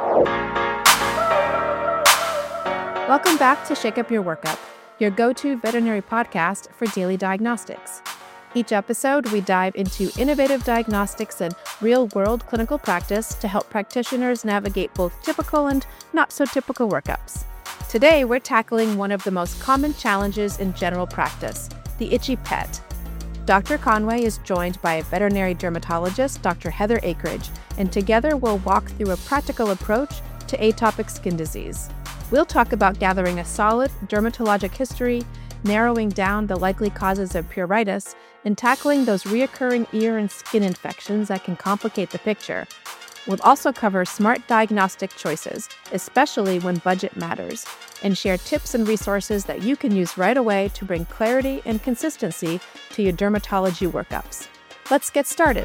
Welcome back to Shake Up Your Workup, your go-to veterinary podcast for daily diagnostics. Each episode, we dive into innovative diagnostics and real-world clinical practice to help practitioners navigate both typical and not-so-typical workups. Today, we're tackling one of the most common challenges in general practice, the itchy pet. Dr. Conway is joined by veterinary dermatologist Dr. Heather Akridge, and together we'll walk through a practical approach to atopic skin disease. We'll talk about gathering a solid dermatologic history, narrowing down the likely causes of pruritus, and tackling those reoccurring ear and skin infections that can complicate the picture. We'll also cover smart diagnostic choices, especially when budget matters, and share tips and resources that you can use right away to bring clarity and consistency to your dermatology workups. Let's get started.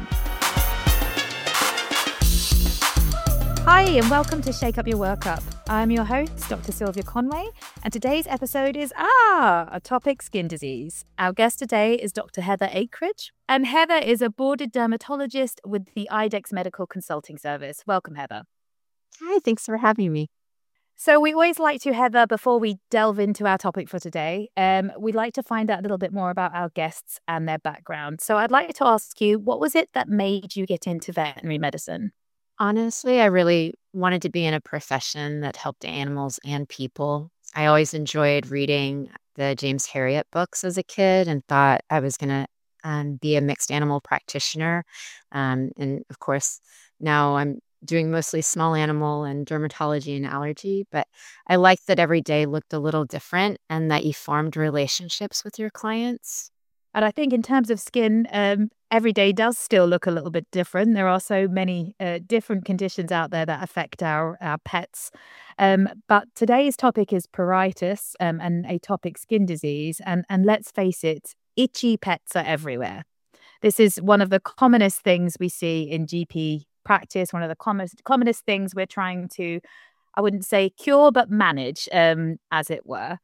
Hi, and welcome to Shake Up Your Workup. I'm your host, Dr. Sylvia Conway, and today's episode is atopic skin disease. Our guest today is Dr. Heather Akridge, and Heather is a boarded dermatologist with the IDEXX Medical Consulting Service. Welcome, Heather. Hi, thanks for having me. So we always like to, Heather, before we delve into our topic for today, we'd like to find out a little bit more about our guests and their background. So I'd like to ask you, what was it that made you get into veterinary medicine? Honestly, I really wanted to be in a profession that helped animals and people. I always enjoyed reading the James Herriot books as a kid and thought I was going to be a mixed animal practitioner. And of course, now I'm doing mostly small animal and dermatology and allergy, but I liked that every day looked a little different and that you formed relationships with your clients. And I think in terms of skin, every day does still look a little bit different. There are so many different conditions out there that affect our pets. But today's topic is pruritus and atopic skin disease. And let's face it, itchy pets are everywhere. This is one of the commonest things we see in GP practice, one of the commonest things we're trying to, I wouldn't say cure, but manage, as it were.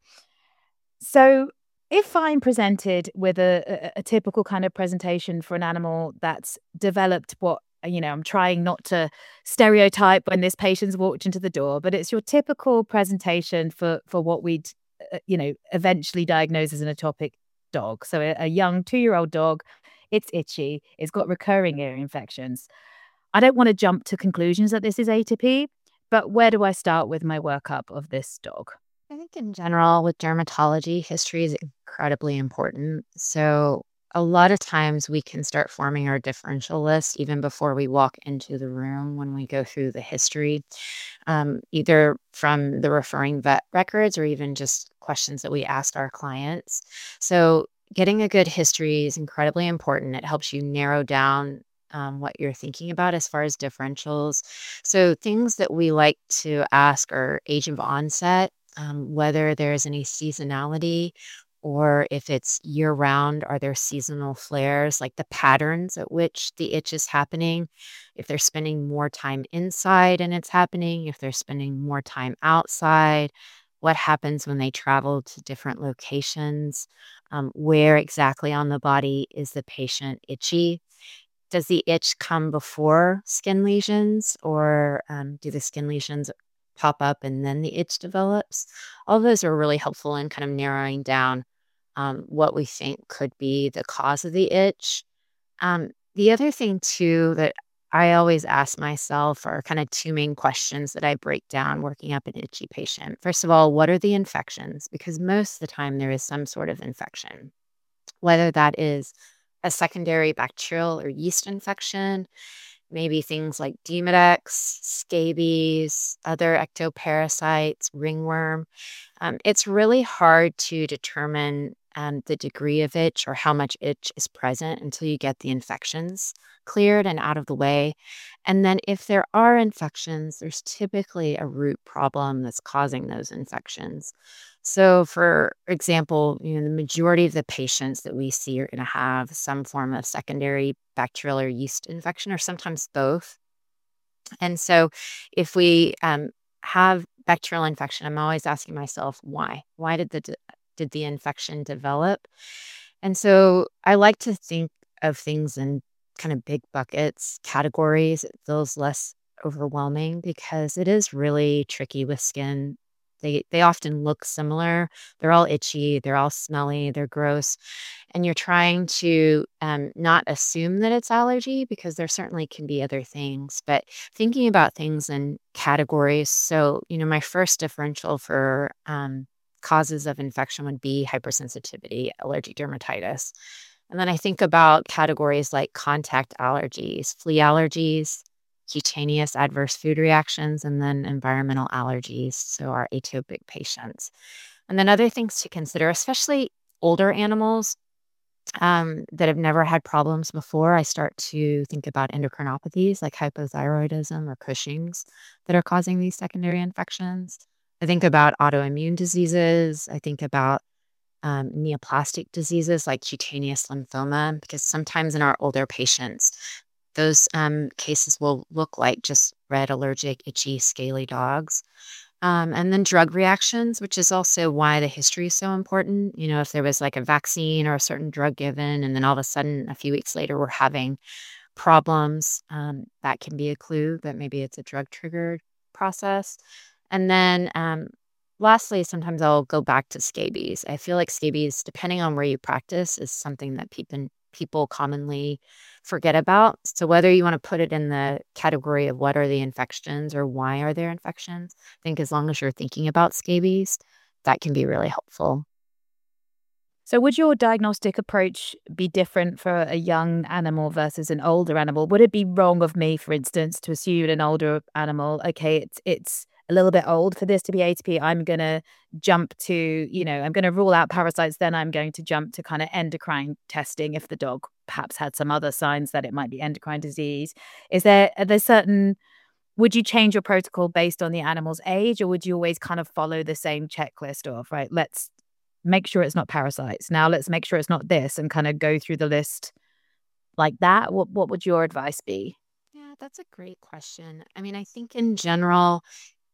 So if I'm presented with a typical kind of presentation for an animal that's developed what, I'm trying not to stereotype when this patient's walked into the door, but it's your typical presentation for what we'd, eventually diagnose as an atopic dog. So a young 2-year-old dog, it's itchy, it's got recurring ear infections. I don't want to jump to conclusions that this is atopy, but where do I start with my workup of this dog? I think in general with dermatology, history is incredibly important. So a lot of times we can start forming our differential list even before we walk into the room when we go through the history, either from the referring vet records or even just questions that we ask our clients. So getting a good history is incredibly important. It helps you narrow down what you're thinking about as far as differentials. So things that we like to ask are age of onset, whether there's any seasonality or if it's year round, are there seasonal flares, like the patterns at which the itch is happening, if they're spending more time inside and it's happening, if they're spending more time outside, what happens when they travel to different locations, where exactly on the body is the patient itchy. Does the itch come before skin lesions or do the skin lesions pop up and then the itch develops? All those are really helpful in kind of narrowing down what we think could be the cause of the itch. The other thing too that I always ask myself are kind of two main questions that I break down working up an itchy patient. First of all, what are the infections? Because most of the time there is some sort of infection, whether that is a secondary bacterial or yeast infection, maybe things like Demodex, scabies, other ectoparasites, ringworm. It's really hard to determine the degree of itch or how much itch is present until you get the infections cleared and out of the way. And then if there are infections, there's typically a root problem that's causing those infections. So, for example, the majority of the patients that we see are going to have some form of secondary bacterial or yeast infection, or sometimes both. And so, if we have bacterial infection, I'm always asking myself, why? Why did the infection develop? And so, I like to think of things in kind of big buckets, categories. It feels less overwhelming because it is really tricky with skin. They often look similar. They're all itchy, they're all smelly, they're gross, and you're trying to, not assume that it's allergy because there certainly can be other things, but thinking about things in categories. So, my first differential for, causes of infection would be hypersensitivity, allergic dermatitis. And then I think about categories like contact allergies, flea allergies, cutaneous adverse food reactions, and then environmental allergies, so our atopic patients. And then other things to consider, especially older animals that have never had problems before, I start to think about endocrinopathies like hypothyroidism or Cushing's that are causing these secondary infections. I think about autoimmune diseases. I think about neoplastic diseases like cutaneous lymphoma, because sometimes in our older patients, those cases will look like just red, allergic, itchy, scaly dogs. And then drug reactions, which is also why the history is so important. If there was like a vaccine or a certain drug given, and then all of a sudden, a few weeks later, we're having problems, that can be a clue that maybe it's a drug triggered process. And then lastly, sometimes I'll go back to scabies. I feel like scabies, depending on where you practice, is something that people commonly forget about. So whether you want to put it in the category of what are the infections or why are there infections, I think as long as you're thinking about scabies, that can be really helpful. So would your diagnostic approach be different for a young animal versus an older animal? Would it be wrong of me, for instance, to assume an older animal, okay, it's a little bit old for this to be ATP. I'm gonna jump to, I'm gonna rule out parasites, then I'm going to jump to kind of endocrine testing if the dog perhaps had some other signs that it might be endocrine disease. Are there certain Would you change your protocol based on the animal's age, or would you always kind of follow the same checklist of, right, let's make sure it's not parasites. Now let's make sure it's not this and kind of go through the list like that? What would your advice be? Yeah, that's a great question. I mean, I think in general,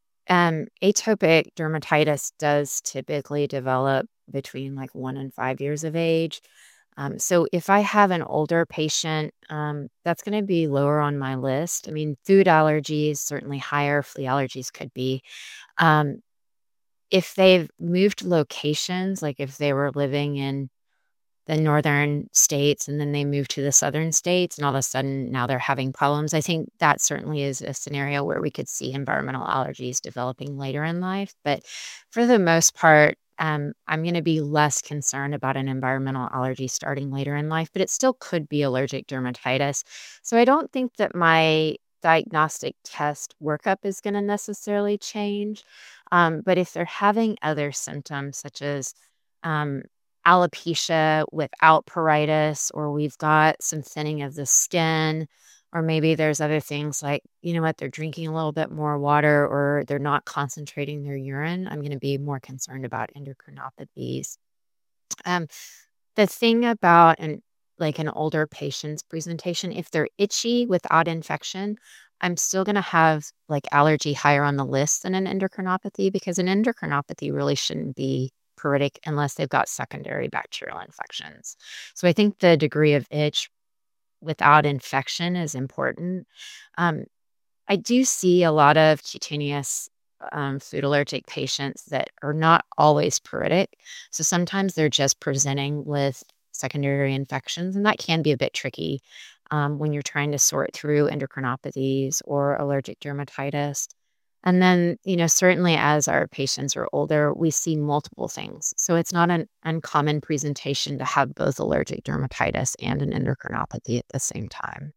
atopic dermatitis does typically develop between like 1 and 5 years of age. So if I have an older patient, that's going to be lower on my list. I mean, food allergies, certainly higher, flea allergies could be. Um, if they've moved locations, like if they were living in the northern states and then they moved to the southern states and all of a sudden now they're having problems, I think that certainly is a scenario where we could see environmental allergies developing later in life. But for the most part, I'm going to be less concerned about an environmental allergy starting later in life, but it still could be allergic dermatitis. So I don't think that my diagnostic test workup is going to necessarily change. But if they're having other symptoms such as um, alopecia without pruritus, or we've got some thinning of the skin, or maybe there's other things like, they're drinking a little bit more water or they're not concentrating their urine, I'm going to be more concerned about endocrinopathies. Um, the thing about an older patient's presentation, if they're itchy without infection, I'm still going to have like allergy higher on the list than an endocrinopathy, because an endocrinopathy really shouldn't be pruritic unless they've got secondary bacterial infections. So I think the degree of itch without infection is important. Um, I do see a lot of cutaneous food allergic patients that are not always pruritic. So sometimes they're just presenting with secondary infections, and that can be a bit tricky when you're trying to sort through endocrinopathies or allergic dermatitis. And then, certainly as our patients are older, we see multiple things. So it's not an uncommon presentation to have both allergic dermatitis and an endocrinopathy at the same time.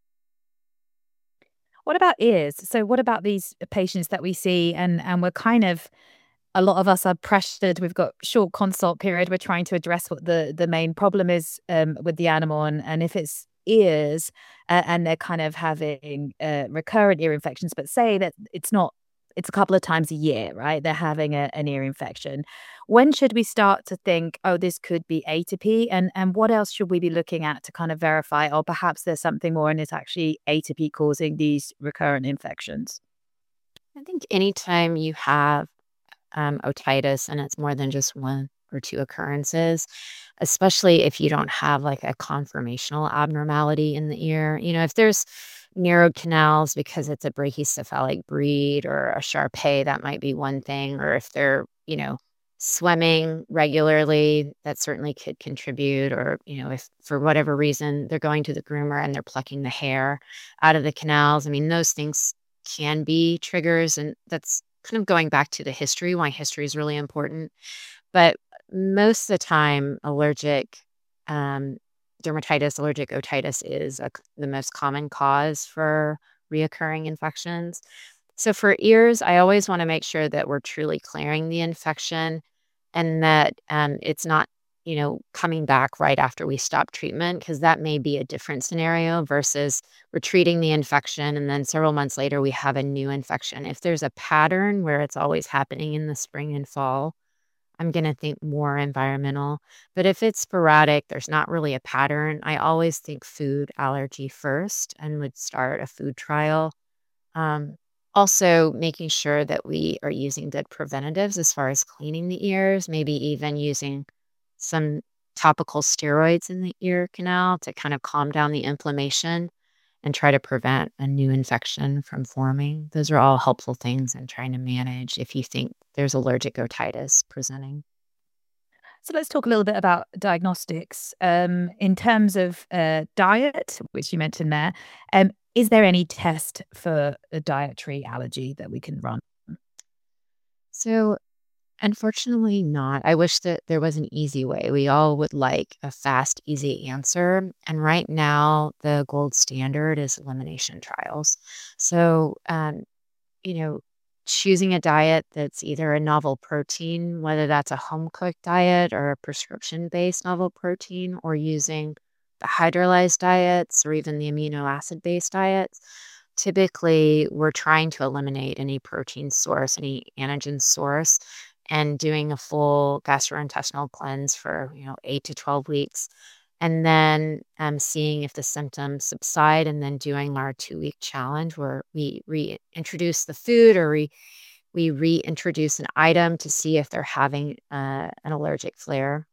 What about ears? So what about these patients that we see and we're kind of a lot of us are pressured. We've got short consult period. We're trying to address what the main problem is with the animal, and if it's ears and they're kind of having recurrent ear infections, but say that it's not. It's a couple of times a year, right? They're having an ear infection. When should we start to think, oh, this could be atopy, and what else should we be looking at to kind of verify, or perhaps there's something more and it's actually atopy causing these recurrent infections? I think anytime you have otitis and it's more than just one or two occurrences, especially if you don't have like a conformational abnormality in the ear. If there's narrowed canals because it's a brachycephalic breed or a Shar Pei, that might be one thing. Or if they're, swimming regularly, that certainly could contribute. Or, if for whatever reason they're going to the groomer and they're plucking the hair out of the canals. I mean, those things can be triggers. And that's kind of going back to the history, why history is really important. But most of the time, allergic um, dermatitis, allergic otitis is the most common cause for reoccurring infections. So for ears, I always want to make sure that we're truly clearing the infection and that it's not, coming back right after we stop treatment, because that may be a different scenario versus we're treating the infection and then several months later we have a new infection. If there's a pattern where it's always happening in the spring and fall, I'm going to think more environmental. But if it's sporadic, there's not really a pattern, I always think food allergy first and would start a food trial. Um, Also, making sure that we are using good preventatives as far as cleaning the ears, maybe even using some topical steroids in the ear canal to kind of calm down the inflammation and try to prevent a new infection from forming. Those are all helpful things in trying to manage if you think there's allergic otitis presenting. So let's talk a little bit about diagnostics. In terms of diet, which you mentioned there, is there any test for a dietary allergy that we can run? So, unfortunately, not. I wish that there was an easy way. We all would like a fast, easy answer. And right now, the gold standard is elimination trials. So, you know, choosing a diet that's either a novel protein, whether that's a home cooked diet or a prescription based novel protein, or using the hydrolyzed diets or even the amino acid based diets. Typically, we're trying to eliminate any protein source, any antigen source, and doing a full gastrointestinal cleanse for 8 to 12 weeks, and then seeing if the symptoms subside, and then doing our 2-week challenge where we reintroduce the food, or we reintroduce an item to see if they're having an allergic flare,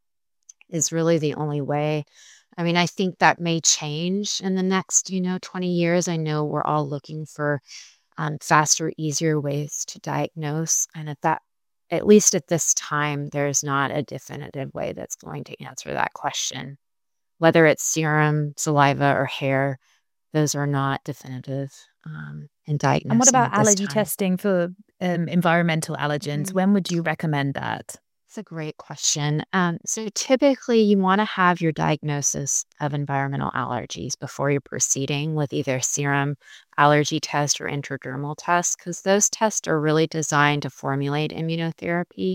is really the only way. I mean, I think that may change in the next 20 years. I know we're all looking for faster, easier ways to diagnose, and at least at this time, there's not a definitive way that's going to answer that question. Whether it's serum, saliva, or hair, those are not definitive in And what diagnosing about at this allergy time. testing for environmental allergens? Mhm. When would you recommend that? That's a great question. So typically, you want to have your diagnosis of environmental allergies before you're proceeding with either serum allergy test or intradermal test, because those tests are really designed to formulate immunotherapy.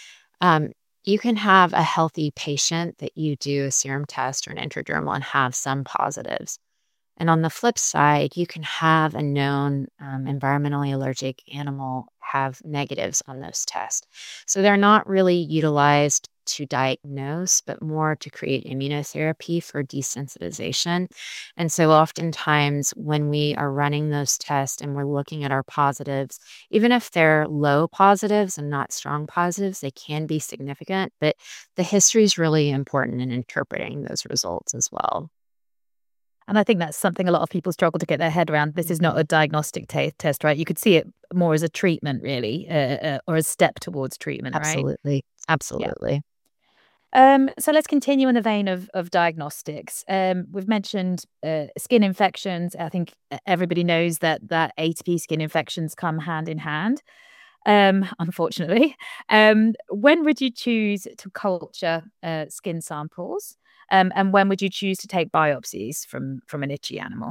Um, you can have a healthy patient that you do a serum test or an intradermal and have some positives. And on the flip side, you can have a known environmentally allergic animal have negatives on those tests. So they're not really utilized to diagnose, but more to create immunotherapy for desensitization. And so oftentimes when we are running those tests and we're looking at our positives, even if they're low positives and not strong positives, they can be significant. But the history is really important in interpreting those results as well. And I think that's something a lot of people struggle to get their head around. This is not Mhm. a diagnostic test, right? You could see it more as a treatment, really, or a step towards treatment, right? Absolutely. Yeah. Absolutely. So let's continue in the vein of diagnostics. We've mentioned skin infections. I think everybody knows that ATP skin infections come hand in hand. Unfortunately, when would you choose to culture skin samples, and when would you choose to take biopsies from an itchy animal?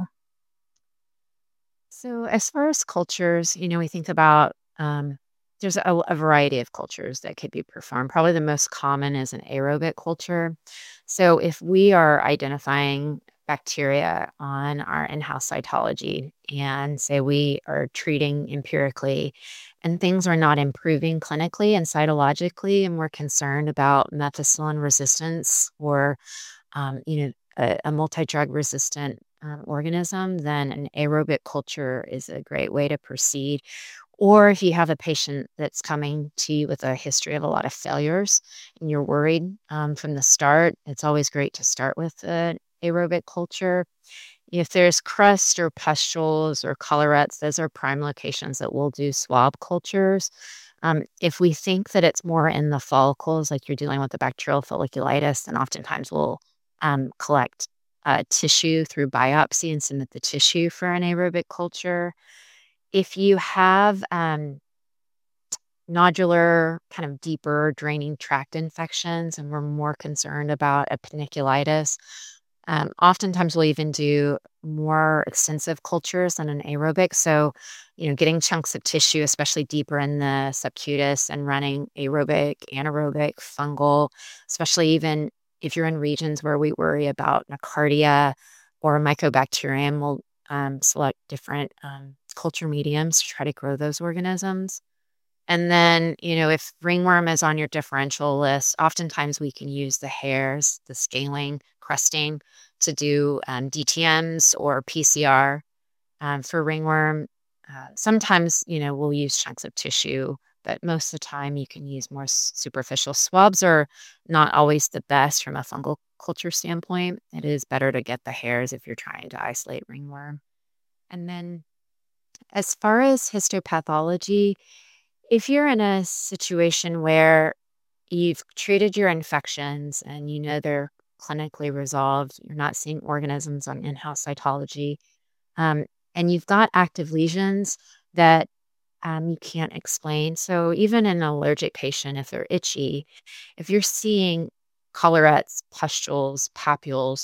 So, as far as cultures, we think about there's a variety of cultures that could be performed. Probably the most common is an aerobic culture. So, if we are identifying bacteria on our in house cytology and say we are treating empirically and things are not improving clinically and cytologically, and we're concerned about methicillin resistance or a multi-drug resistant organism, then an aerobic culture is a great way to proceed. Or if you have a patient that's coming to you with a history of a lot of failures and you're worried from the start, it's always great to start with an aerobic culture. If there's crust or pustules or collarettes, those are prime locations that we'll do swab cultures. If we think that it's more in the follicles, like you're dealing with the bacterial folliculitis, then oftentimes we'll collect tissue through biopsy and submit the tissue for an aerobic culture. If you have nodular, kind of deeper draining tract infections, and we're more concerned about a paniculitis. Oftentimes, we'll even do more extensive cultures than an aerobic. So, getting chunks of tissue, especially deeper in the subcutis, and running aerobic, anaerobic, fungal, especially even if you're in regions where we worry about nocardia or mycobacterium, we'll select different culture mediums to try to grow those organisms. And then, if ringworm is on your differential list, oftentimes we can use the hairs, the scaling, crusting to do DTMs or PCR for ringworm. Sometimes, we'll use chunks of tissue, but most of the time you can use more superficial swabs are not always the best from a fungal culture standpoint. It is better to get the hairs if you're trying to isolate ringworm. And then as far as histopathology, if you're in a situation where you've treated your infections and they're clinically resolved, you're not seeing organisms on in-house cytology, and you've got active lesions that you can't explain. So even in an allergic patient, if they're itchy, if you're seeing collarettes, pustules, papules,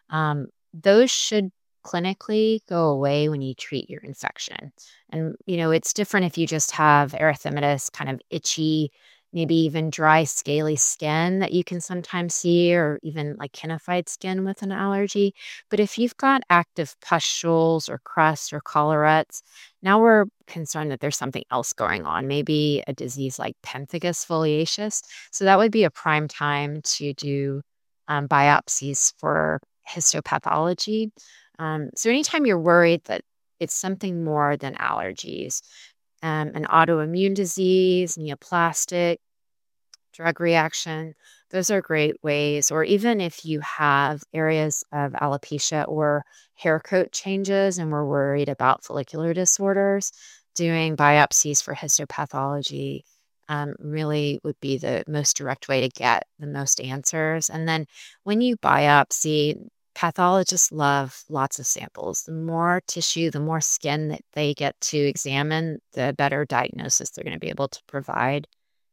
those should clinically go away when you treat your infection. And, it's different if you just have erythematous, kind of itchy, maybe even dry, scaly skin that you can sometimes see, or even like conified skin with an allergy. But if you've got active pustules or crusts or collarettes, now we're concerned that there's something else going on, maybe a disease like pemphigus foliaceus. So that would be a prime time to do biopsies for histopathology. So anytime you're worried that it's something more than allergies, an autoimmune disease, neoplastic, drug reaction, those are great ways. Or even if you have areas of alopecia or hair coat changes and we're worried about follicular disorders, doing biopsies for histopathology really would be the most direct way to get the most answers. And then when you biopsy, pathologists love lots of samples. The more tissue, the more skin that they get to examine, the better diagnosis they're going to be able to provide.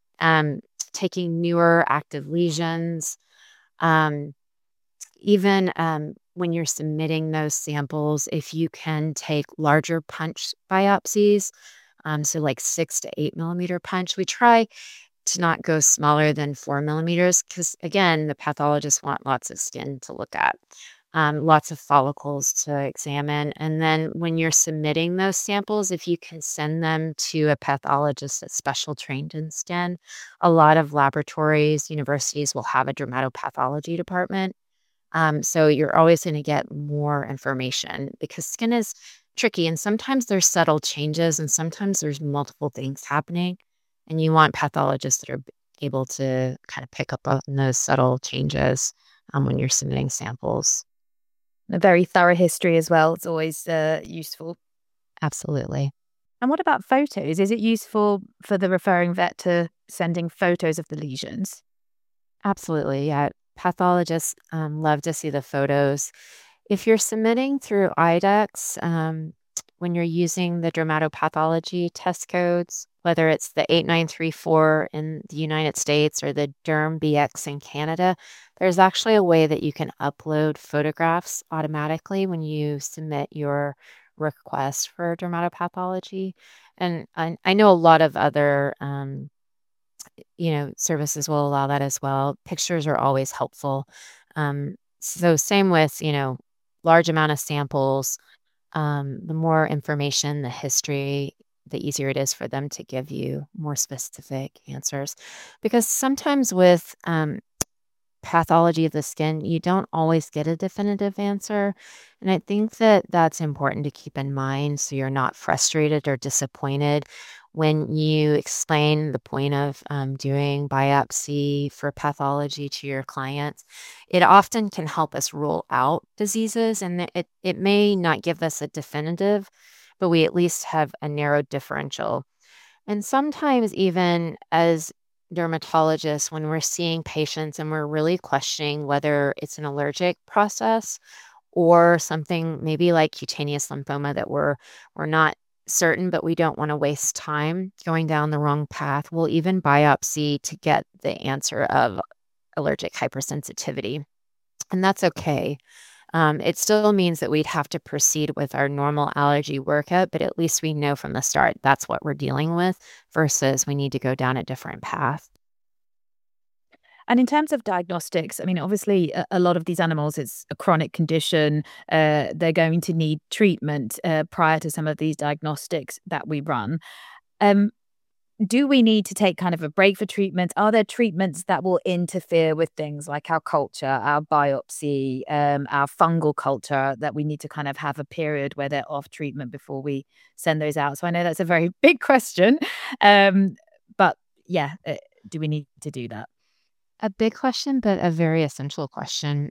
Taking newer active lesions, even when you're submitting those samples, if you can take larger punch biopsies, so like 6 to 8 millimeter punch, we try to not go smaller than 4 millimeters because, again, the pathologists want lots of skin to look at, lots of follicles to examine. And then when you're submitting those samples, if you can send them to a pathologist that's special trained in skin, a lot of laboratories, universities will have a dermatopathology department. So you're always going to get more information because skin is tricky and sometimes there's subtle changes and sometimes there's multiple things happening. And you want pathologists that are able to kind of pick up on those subtle changes when you're submitting samples. A very thorough history as well. It's always useful. Absolutely. And what about photos? Is it useful for the referring vet to sending photos of the lesions? Absolutely. Yeah. Pathologists love to see the photos. If you're submitting through IDEXX, when you're using the dermatopathology test codes, whether it's the 8934 in the United States or the DermBX in Canada, there's actually a way that you can upload photographs automatically when you submit your request for dermatopathology. And I know a lot of other services will allow that as well. Pictures are always helpful. So same with, large amount of samples, the more information, the history, the easier it is for them to give you more specific answers. Because sometimes with pathology of the skin, you don't always get a definitive answer. And I think that that's important to keep in mind so you're not frustrated or disappointed when you explain the point of doing biopsy for pathology to your clients, it often can help us rule out diseases. And it may not give us a definitive, but we at least have a narrow differential. And sometimes, even as dermatologists, when we're seeing patients and we're really questioning whether it's an allergic process or something maybe like cutaneous lymphoma that we're not certain, but we don't want to waste time going down the wrong path, we'll even biopsy to get the answer of allergic hypersensitivity. And that's okay. It still means that we'd have to proceed with our normal allergy workup, but at least we know from the start that's what we're dealing with versus we need to go down a different path. And in terms of diagnostics, I mean, obviously, a lot of these animals, it's a chronic condition. They're going to need treatment prior to some of these diagnostics that we run. Um, do we need to take kind of a break for treatment? Are there treatments that will interfere with things like our culture, our biopsy, our fungal culture, that we need to kind of have a period where they're off treatment before we send those out? So I know that's a very big question, but yeah, do we need to do that? A big question, but a very essential question.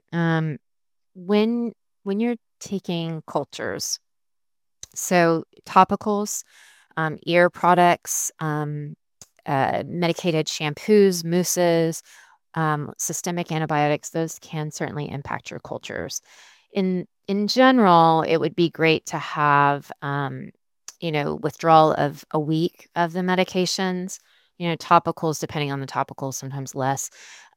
When when you're taking cultures, so topicals, ear products, medicated shampoos, mousses, systemic antibiotics, those can certainly impact your cultures. In general, it would be great to have, withdrawal of a week of the medications. Topicals, depending on the topicals, sometimes less.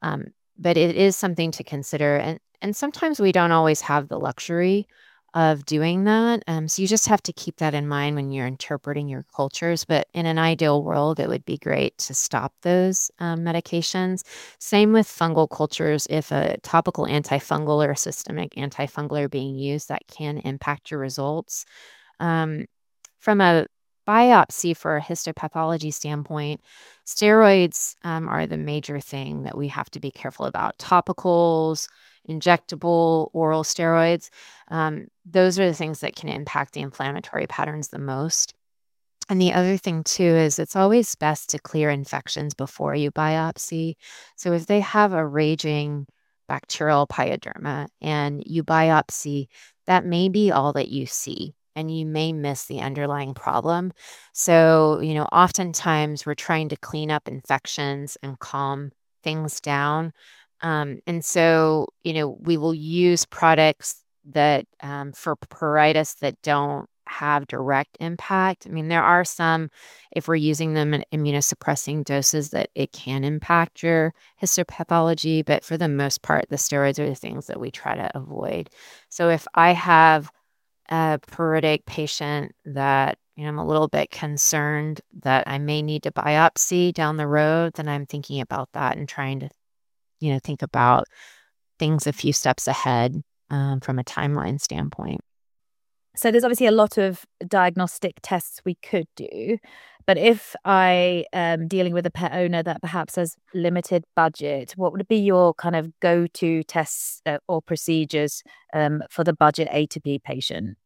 But it is something to consider, and sometimes we don't always have the luxury of doing that. So you just have to keep that in mind when you're interpreting your cultures. But in an ideal world, it would be great to stop those medications. Same with fungal cultures. If a topical antifungal or a systemic antifungal are being used, that can impact your results. Um, from a biopsy for a histopathology standpoint, steroids are the major thing that we have to be careful about. Topicals, injectable, oral steroids, those are the things that can impact the inflammatory patterns the most. And the other thing too is it's always best to clear infections before you biopsy. So if they have a raging bacterial pyoderma and you biopsy, that may be all that you see. And you may miss the underlying problem. So, oftentimes we're trying to clean up infections and calm things down. And so, we will use products that for pruritus that don't have direct impact. I mean, there are some, if we're using them in immunosuppressing doses, that it can impact your histopathology, but for the most part, the steroids are the things that we try to avoid. So if I have a pruritic patient that I'm a little bit concerned that I may need to biopsy down the road, then I'm thinking about that and trying to, think about things a few steps ahead from a timeline standpoint. So there's obviously a lot of diagnostic tests we could do, but if I am dealing with a pet owner that perhaps has limited budget, what would be your kind of go-to tests or procedures for the budget A to B patient?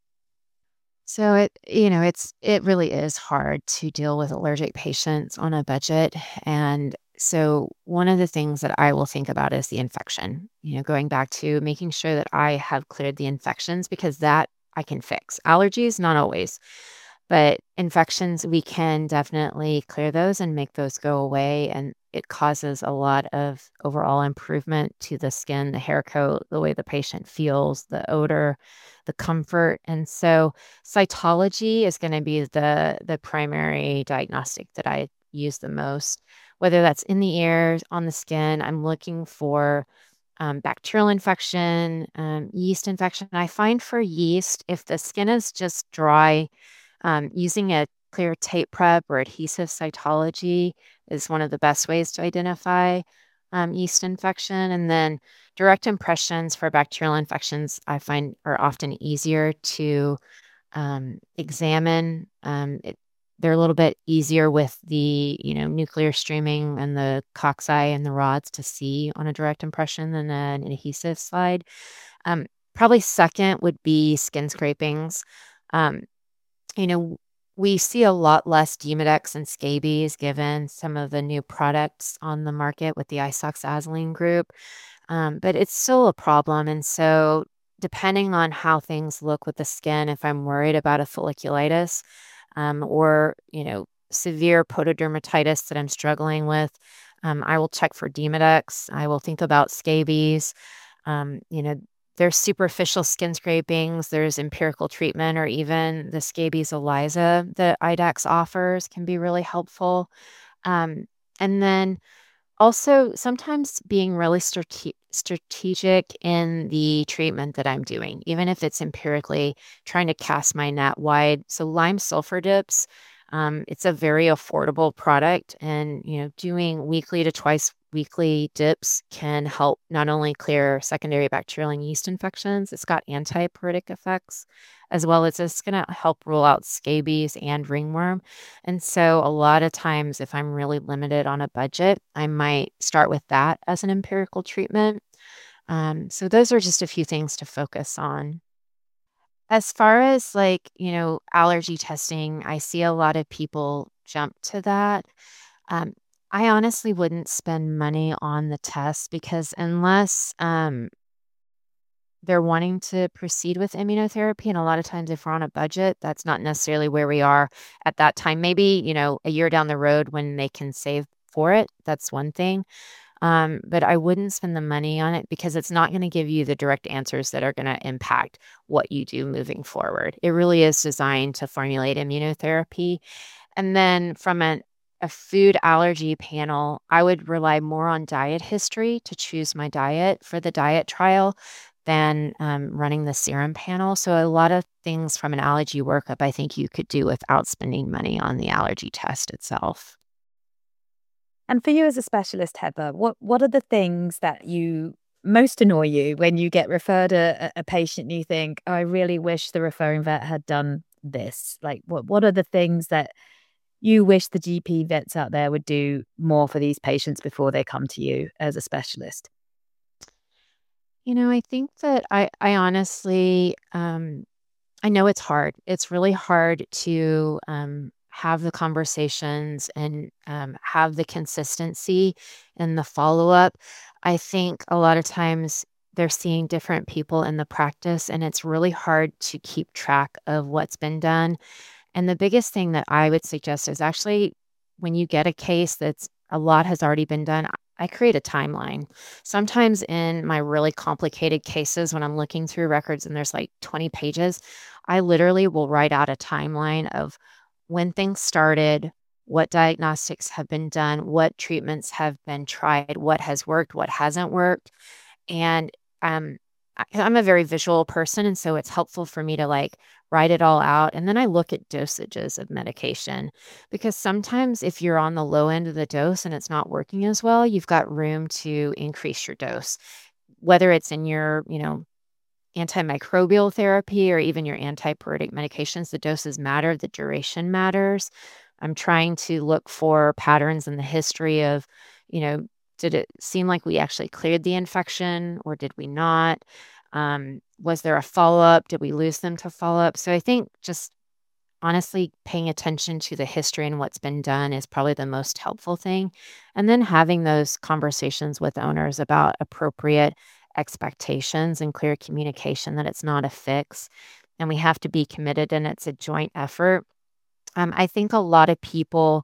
So it really is hard to deal with allergic patients on a budget. And so one of the things that I will think about is the infection, going back to making sure that I have cleared the infections because that I can fix. Allergies, not always. But infections, we can definitely clear those and make those go away. And it causes a lot of overall improvement to the skin, the hair coat, the way the patient feels, the odor, the comfort. And so cytology is going to be the primary diagnostic that I use the most, whether that's in the ears, on the skin. I'm looking for bacterial infection, yeast infection. I find for yeast, if the skin is just dry, using a clear tape prep or adhesive cytology is one of the best ways to identify yeast infection. And then direct impressions for bacterial infections, I find are often easier to examine. They're a little bit easier with the, nuclear streaming and the cocci and the rods to see on a direct impression than an adhesive slide. Probably second would be skin scrapings. Um, you know, We see a lot less Demodex and scabies given some of the new products on the market with the isoxazoline group, but it's still a problem. And so, depending on how things look with the skin, if I'm worried about a folliculitis or, severe pododermatitis that I'm struggling with, I will check for Demodex. I will think about scabies. Um, you know, there's superficial skin scrapings, there's empirical treatment, or even the scabies ELISA that IDEXX offers can be really helpful. Um, and then also sometimes being really strategic in the treatment that I'm doing, even if it's empirically trying to cast my net wide. So lime sulfur dips, it's a very affordable product, and doing weekly to twice weekly dips can help not only clear secondary bacterial and yeast infections, it's got antipyretic effects, as well as it's going to help rule out scabies and ringworm. And so a lot of times, if I'm really limited on a budget, I might start with that as an empirical treatment. So those are just a few things to focus on. As far as allergy testing, I see a lot of people jump to that. Um, I honestly wouldn't spend money on the test because unless they're wanting to proceed with immunotherapy, and a lot of times if we're on a budget, that's not necessarily where we are at that time. Maybe, a year down the road when they can save for it, that's one thing. But I wouldn't spend the money on it because it's not going to give you the direct answers that are going to impact what you do moving forward. It really is designed to formulate immunotherapy. And then from a food allergy panel, I would rely more on diet history to choose my diet for the diet trial than running the serum panel. So a lot of things from an allergy workup, I think you could do without spending money on the allergy test itself. And for you as a specialist, Heather, what are the things that you most annoy you when you get referred a patient and you think, "Oh, I really wish the referring vet had done this." Like, what are the things that you wish the GP vets out there would do more for these patients before they come to you as a specialist? I think that I honestly, I know it's hard. It's really hard to have the conversations and have the consistency and the follow up. I think a lot of times they're seeing different people in the practice, and it's really hard to keep track of what's been done. And the biggest thing that I would suggest is actually when you get a case that's a lot has already been done, I create a timeline. Sometimes in my really complicated cases, when I'm looking through records and there's like 20 pages, I literally will write out a timeline of when things started, what diagnostics have been done, what treatments have been tried, what has worked, what hasn't worked. And um, I'm a very visual person. And so it's helpful for me to write it all out. And then I look at dosages of medication because sometimes if you're on the low end of the dose and it's not working as well, you've got room to increase your dose, whether it's in your, antimicrobial therapy or even your antipyretic medications. The doses matter, the duration matters. I'm trying to look for patterns in the history of, you know, did it seem like we actually cleared the infection or did we not? Was there a follow up? Did we lose them to follow up? So I think just honestly paying attention to the history and what's been done is probably the most helpful thing. And then having those conversations with owners about appropriate expectations and clear communication that it's not a fix and we have to be committed and it's a joint effort. I think a lot of people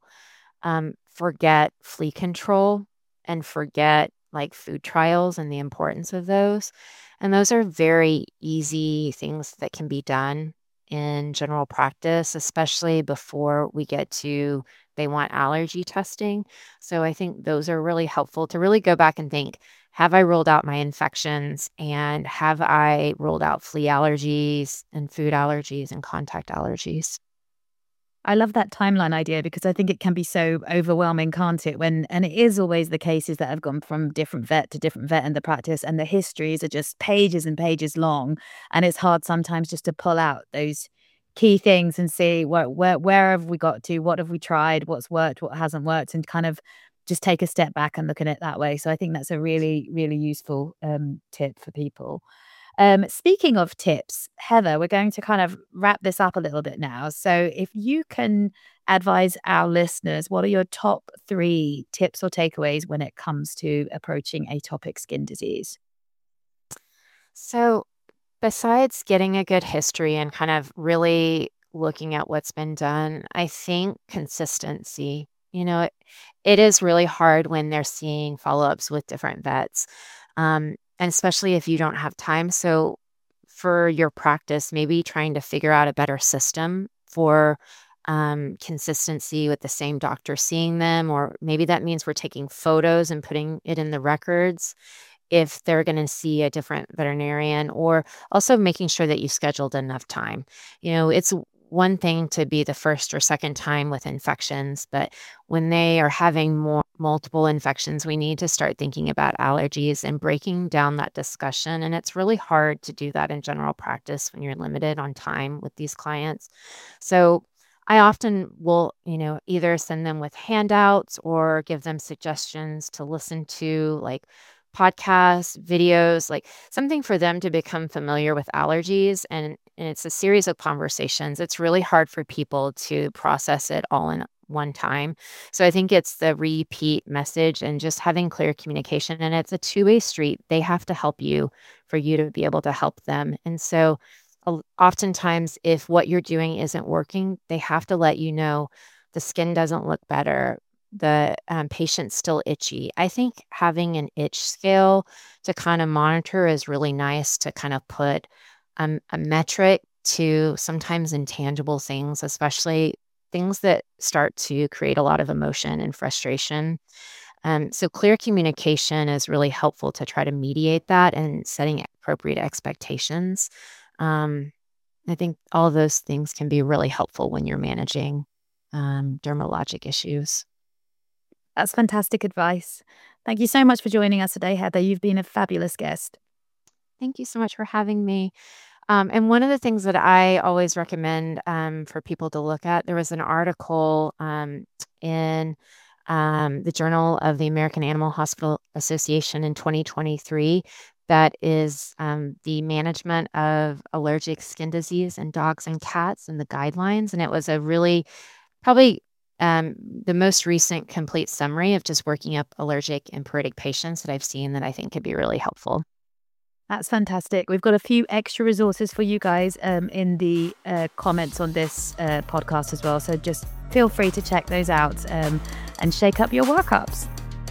forget flea control and forget food trials and the importance of those. And those are very easy things that can be done in general practice, especially before we get to they want allergy testing. So I think those are really helpful to really go back and think, have I ruled out my infections and have I ruled out flea allergies and food allergies and contact allergies? I love that timeline idea because I think it can be so overwhelming, can't it? And it is always the cases that have gone from different vet to different vet in the practice, and the histories are just pages and pages long. And it's hard sometimes just to pull out those key things and see where have we got to, what have we tried, what's worked, what hasn't worked, and kind of just take a step back and look at it that way. So I think that's a really, really useful tip for people. Speaking of tips, Heather, we're going to kind of wrap this up a little bit now. So, if you can advise our listeners, what are your top 3 tips or takeaways when it comes to approaching atopic skin disease? So, besides getting a good history and kind of really looking at what's been done, I think consistency. It is really hard when they're seeing follow-ups with different vets, and especially if you don't have time. So, for your practice, maybe trying to figure out a better system for consistency with the same doctor seeing them, or maybe that means we're taking photos and putting it in the records if they're going to see a different veterinarian, or also making sure that you scheduled enough time. It's one thing to be the first or second time with infections, but when they are having multiple infections, we need to start thinking about allergies and breaking down that discussion. And it's really hard to do that in general practice when you're limited on time with these clients. So I often will, either send them with handouts or give them suggestions to listen to, like podcasts, videos, like something for them to become familiar with allergies. And it's a series of conversations. It's really hard for people to process it all in one time. So I think it's the repeat message and just having clear communication. And it's a two-way street. They have to help you for you to be able to help them. And so oftentimes, if what you're doing isn't working, they have to let you know the skin doesn't look better. The patient's still itchy. I think having an itch scale to kind of monitor is really nice, to kind of put a metric to sometimes intangible things, especially things that start to create a lot of emotion and frustration. So clear communication is really helpful to try to mediate that and setting appropriate expectations. I think all those things can be really helpful when you're managing dermatologic issues. That's fantastic advice. Thank you so much for joining us today, Heather. You've been a fabulous guest. Thank you so much for having me. And one of the things that I always recommend for people to look at, there was an article in the Journal of the American Animal Hospital Association in 2023 that is the management of allergic skin disease in dogs and cats and the guidelines. And it was a really, probably the most recent complete summary of just working up allergic and pruritic patients that I've seen that I think could be really helpful. That's fantastic. We've got a few extra resources for you guys in the comments on this podcast as well. So just feel free to check those out and shake up your workups.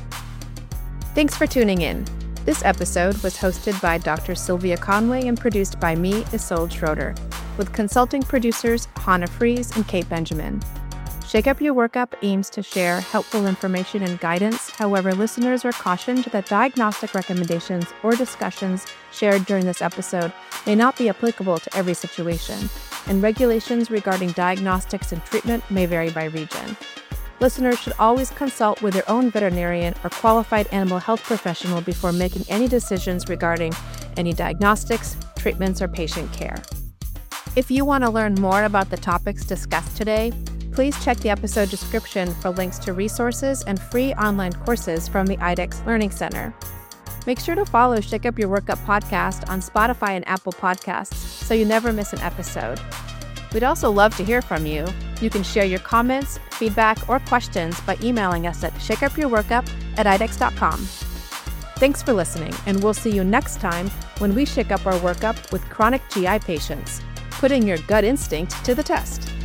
Thanks for tuning in. This episode was hosted by Dr. Sylvia Conway and produced by me, Isolde Schroeder, with consulting producers Hannah Fries and Kate Benjamin. Shake Up Your Workup aims to share helpful information and guidance. However, listeners are cautioned that diagnostic recommendations or discussions shared during this episode may not be applicable to every situation, and regulations regarding diagnostics and treatment may vary by region. Listeners should always consult with their own veterinarian or qualified animal health professional before making any decisions regarding any diagnostics, treatments, or patient care. If you want to learn more about the topics discussed today, please check the episode description for links to resources and free online courses from the IDEXX Learning Center. Make sure to follow Shake Up Your Workup podcast on Spotify and Apple Podcasts so you never miss an episode. We'd also love to hear from you. You can share your comments, feedback, or questions by emailing us at shakeupyourworkup@idexx.com. Thanks for listening, and we'll see you next time when we shake up our workup with chronic GI patients, putting your gut instinct to the test.